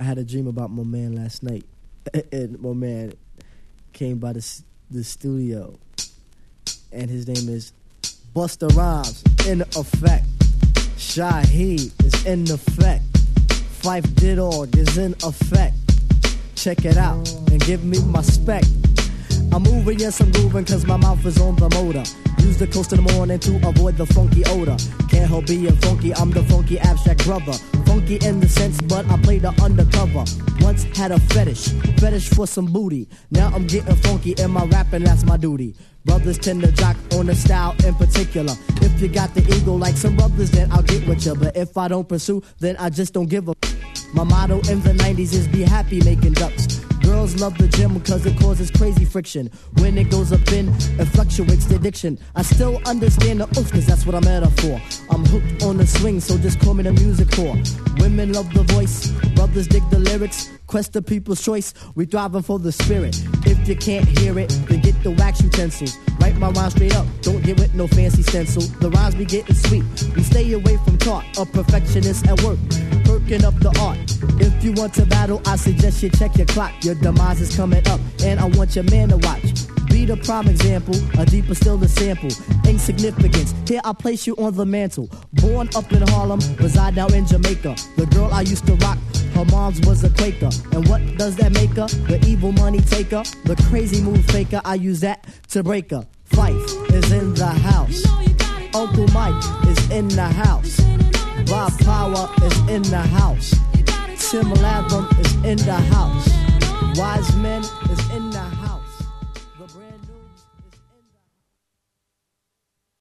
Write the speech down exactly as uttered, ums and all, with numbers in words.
I had a dream about my man last night. And my man came by the, the studio. And his name is Busta Rhymes, in effect. Shaheed is in effect. Phife Didog is in effect. Check it out and give me my spec. I'm moving, yes I'm grooving, cause my mouth is on the motor. Use the coast in the morning to avoid the funky odor. Can't help being funky, I'm the funky abstract brother. Funky in the sense, but I play the undercover. Once had a fetish, fetish for some booty. Now I'm getting funky in my rapping, that's my duty. Brothers tend to jock on the style in particular. If you got the ego like some brothers, then I'll get with you. But if I don't pursue, then I just don't give a. My motto in the nineties is be happy making ducks. Girls love the gym because it causes crazy friction. When it goes up in, it fluctuates the addiction. I still understand the oof, cause that's what I'm at for. I'm hooked on the swing, so just call me the music whore. Women love the voice, brothers dig the lyrics. Quest the people's choice, we thriving for the spirit. If you can't hear it, then get the wax utensils. Write my rhyme straight up, don't get with no fancy stencil. The rhymes be getting sweet, we stay away from talk. A perfectionist at work, perking up the art. If you want to battle, I suggest you check your clock. Your demise is coming up, and I want your man to watch. Be the prime example, a deeper still the sample. Insignificance, here I place you on the mantle. Born up in Harlem, reside now in Jamaica. The girl I used to rock, her mom's was a Quaker. And what does that make her? The evil money taker, the crazy move faker. I use that to break her. Phife is in the house. Uncle Mike is in the house. Bob Power is in the house. Tim Latham is in the house. Wise Men is in the house.